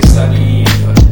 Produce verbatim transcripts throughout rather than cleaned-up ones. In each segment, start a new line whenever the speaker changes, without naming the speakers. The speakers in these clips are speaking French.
salive.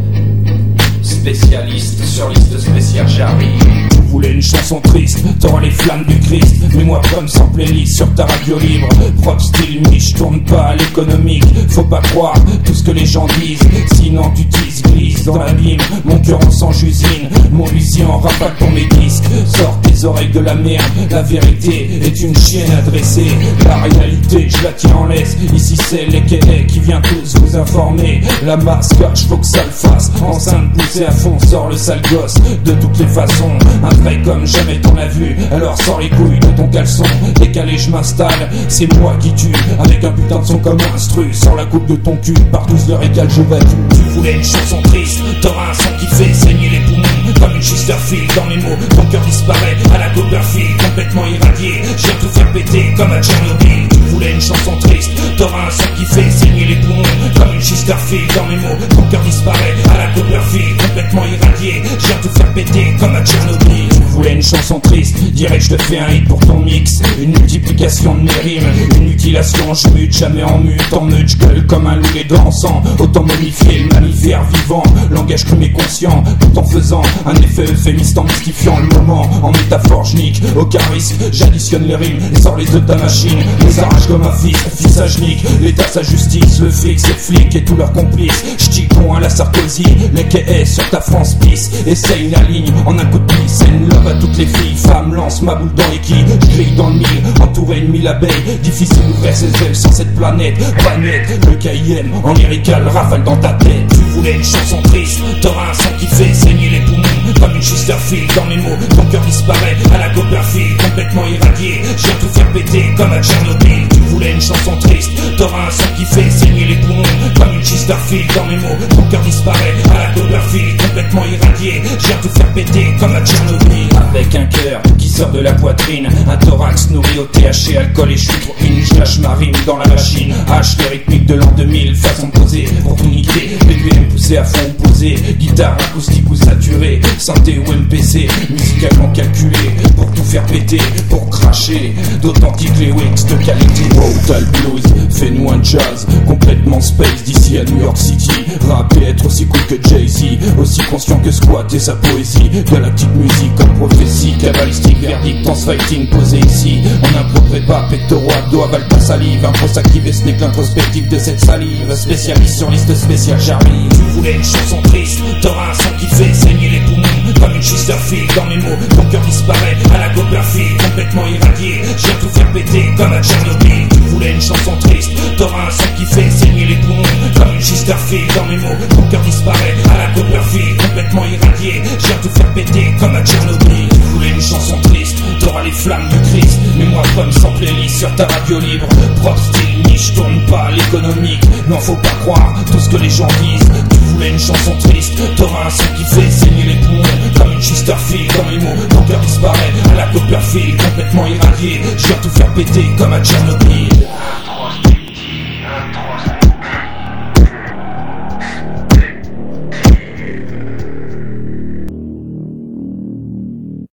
Spécialiste sur liste spéciale, j'arrive.
Tu voulais une chanson triste, t'auras les flammes du Christ. Mets-moi comme sans playlist sur ta radio libre. Propre style, mais je tourne pas à l'économique. Faut pas croire tout ce que les gens disent, sinon tu t'ys glisses dans l'abîme. Mon cœur en sang j'usine, mon huissier en rafale pour mes disques. Sors tes oreilles de la merde, la vérité est une chienne adressée. La réalité, je la tiens en laisse. Ici c'est les quais qui vient tous vous informer. La mascotte, faut que ça le fasse. Enceinte poussée à fond, sort le sale gosse. De toutes les façons, un vrai comme jamais t'en as vu. Alors sors les couilles de ton caleçon, décalé je m'installe. C'est moi qui tue, avec un putain de son comme instru. Sors la coupe de ton cul, par douze l'heure égale je vais. Tu voulais une chanson triste, t'auras un son qui fait saigner les poumons. Comme une Chesterfield dans mes mots, ton cœur disparaît à la Copperfield, complètement irradié. J'ai tout fait péter comme à Tchernobyl. Tu voulais une chanson triste, t'auras un son qui fait saigner les poumons. Comme une Chesterfield dans mes mots, ton cœur disparaît à la Copperfield, complètement irradié. J'ai tout fait péter comme à Tchernobyl. Tu voulais une chanson triste, dirais que je te fais un hit pour ton mix. Une multiplication de mes rimes, une mutilation, je mute jamais en mute. En meute, je gueule comme un loup les dents en sang. Autant momifier le mammifère vivant, langage cru mais conscient, tout en faisant un effet euphémiste en mystifiant le moment. En métaphore, je nique, aucun risque, j'additionne les rimes et sors les œufs de ta machine. Les arrache comme un fils, fils à nique. L'État, sa justice, le fixe, les flics et tous leurs complices. J'ticon à la Sarkozy, les quais sur ta France pisse. Essaye la ligne en un coup de pisse. C'est une love à toutes les filles, femmes, lance ma boule dans les quilles. J'grille dans le mille, entouré de mille abeilles. Difficile d'ouvrir ses ailes sans cette planète. Planète, le K I M en lyrical rafale dans ta tête. Tu voulais une chanson triste, t'auras un son qui fait saigner les poumons. Comme une Chesterfield dans mes mots, ton cœur disparaît à la Copperfield, complètement irradié. J'ai tout fait péter comme à Tchernobyl. Tu voulais une chanson triste, t'auras un son qui fait saigner les poumons. Comme une Chesterfield dans mes mots, ton cœur disparaît à la Copperfield, complètement irradié. J'ai tout fait péter comme à Tchernobyl. Avec un cœur qui sort de la poitrine, un thorax nourri au T H C, alcool et je suis trop in. Je lâche ma rime dans la machine, H les rythmiques de l'an deux mille, façon posée pour tout niquer. P W M poussé à fond opposé, guitare acoustique ou saturée, synthé ou M P C, musicalement calculé pour tout faire péter, pour cracher d'authentiques lyrics de qualité. Total blues, fais-nous un jazz complètement space d'ici à New York City. Rap et être aussi cool que Jay-Z, aussi conscient que squat et sa poésie. Galactique musique comme prophétie, cabalistique, verdict, dance fighting posé ici. On improperait pas, pectoraux, abdos, avale ta salive. Impros activé, ce n'est que l'introspective de cette salive. Spécialiste sur liste spéciale, j'arrive. Tu voulais une chanson triste, t'auras un son qui fait saigner les poumons. Comme une Chesterfield dans mes mots, ton cœur disparaît à la Copperfield, complètement irradié. J'ai tout fait péter comme à Tchernobyl. Tu voulais une chanson triste, t'auras un son qui fait saigner les poumons. Comme une Chesterfield dans mes mots, ton cœur disparaît à la Copperfield, complètement irradié. J'ai tout fait péter comme à Tchernobyl. Tu voulais une chanson triste, t'auras les flammes du Christ. Mets-moi comme sans playlist sur ta radio libre. Propre style, niche, tourne pas à l'économique. Non, faut pas croire tout ce que les gens disent. Tu voulais une chanson triste, t'auras un son qui fait saigner les poumons. Comme une Chesterfield dans mes mots, ton cœur disparaît à la Copperfield, complètement irradié. Je viens tout faire péter comme à Tchernobyl.